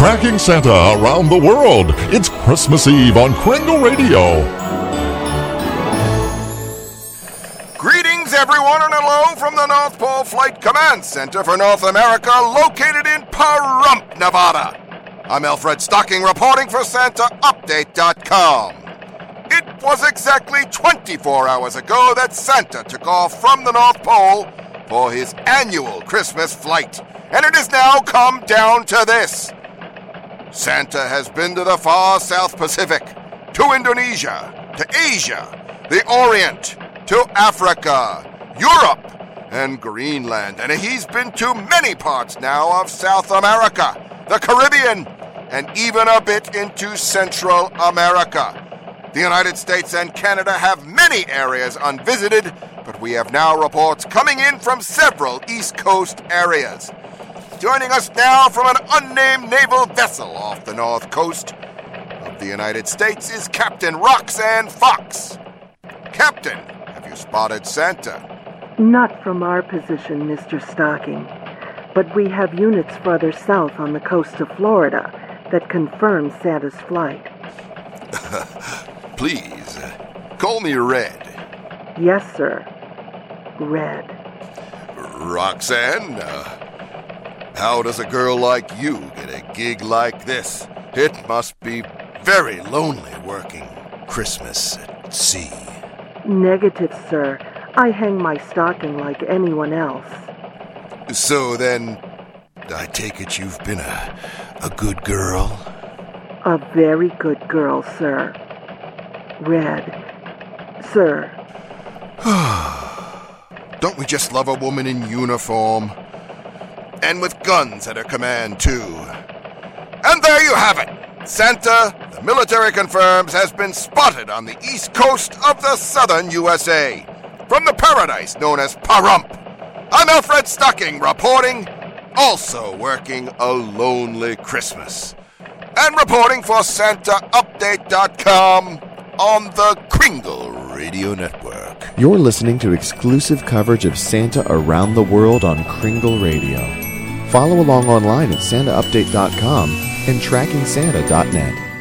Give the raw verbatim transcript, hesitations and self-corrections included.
Tracking Santa around the world. It's Christmas Eve on Kringle Radio. Greetings, everyone, and hello from the North Pole Flight Command Center for North America, located in Pahrump, Nevada. I'm Alfred Stocking, reporting for Santa Update dot com. It was exactly twenty-four hours ago that Santa took off from the North Pole for his annual Christmas flight, and it has now come down to this. Santa has been to the far South Pacific, to Indonesia, to Asia, the Orient, to Africa, Europe, and Greenland. And he's been to many parts now of South America, the Caribbean, and even a bit into Central America. The United States and Canada have many areas unvisited, but we have now reports coming in from several East Coast areas. Joining us now from an unnamed naval vessel off the north coast of the United States is Captain Roxanne Fox. Captain, have you spotted Santa? Not from our position, Mister Stocking, but we have units farther south on the coast of Florida that confirm Santa's flight. Please, call me Red. Yes, sir. Red. Roxanne, uh, how does a girl like you get a gig like this? It must be very lonely working Christmas at sea. Negative, sir. I hang my stocking like anyone else. So then, I take it you've been a, a good girl? A very good girl, sir. Red. Sir. Don't we just love a woman in uniform? And with guns at her command, too. And there you have it. Santa, the military confirms, has been spotted on the east coast of the southern U S A, from the paradise known as Pahrump. I'm Alfred Stocking, reporting, also working a lonely Christmas. And reporting for Santa Update dot com on the Kringle Radio Network. You're listening to exclusive coverage of Santa around the world on Kringle Radio. Follow along online at Santa Update dot com and Tracking Santa dot net.